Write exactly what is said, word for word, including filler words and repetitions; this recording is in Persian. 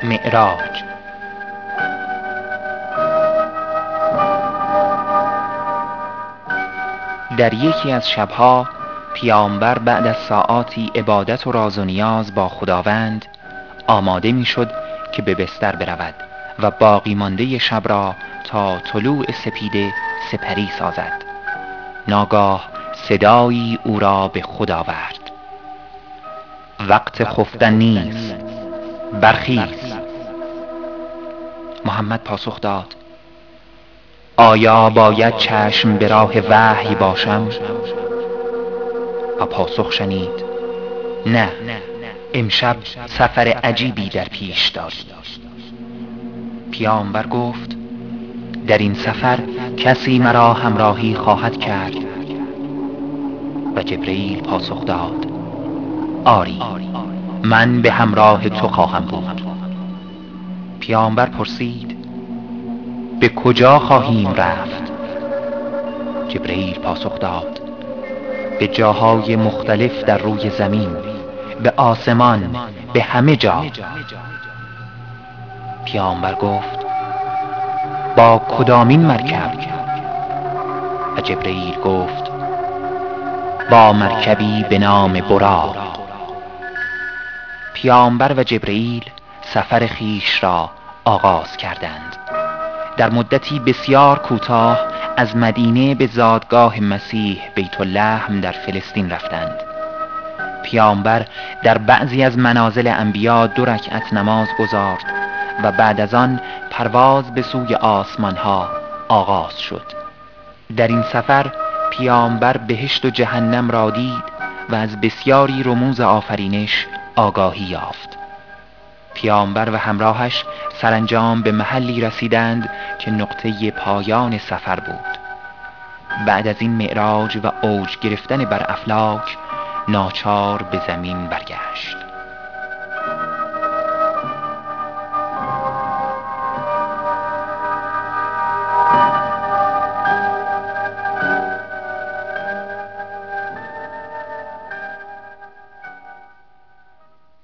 معراج. در یکی از شبها پیامبر بعد از ساعاتی عبادت و راز و نیاز با خداوند آماده می شد که به بستر برود و باقی مانده شب را تا طلوع سپیده سپری سازد. ناگاه صدایی او را به خود آورد: وقت خفتن نیست، برخیز. محمد پاسخ داد: آیا باید چشم به راه وحی باشم؟ و پاسخ شنید: نه، امشب سفر عجیبی در پیش داری. پیامبر گفت: در این سفر کسی مرا همراهی خواهد کرد؟ و جبرئیل پاسخ داد: آری، من به همراه تو خواهم بود. پیامبر پرسید: به کجا خواهیم رفت؟ جبرئیل پاسخ داد: به جاهای مختلف در روی زمین، به آسمان، به همه جا. پیامبر گفت: با کدامین مرکب؟ و جبرئیل گفت: با مرکبی به نام براق. پیامبر و جبرئیل سفر خیش را آغاز کردند. در مدتی بسیار کوتاه از مدینه به زادگاه مسیح بیت لحم در فلسطین رفتند. پیامبر در بعضی از منازل انبیا دو رکعت نماز گزارد و بعد از آن پرواز به سوی آسمان ها آغاز شد. در این سفر پیامبر بهشت و جهنم را دید و از بسیاری رموز آفرینش آگاهی یافت. پیامبر و همراهش سرانجام به محلی رسیدند که نقطه پایان سفر بود. بعد از این معراج و اوج گرفتن بر افلاک ناچار به زمین برگشت.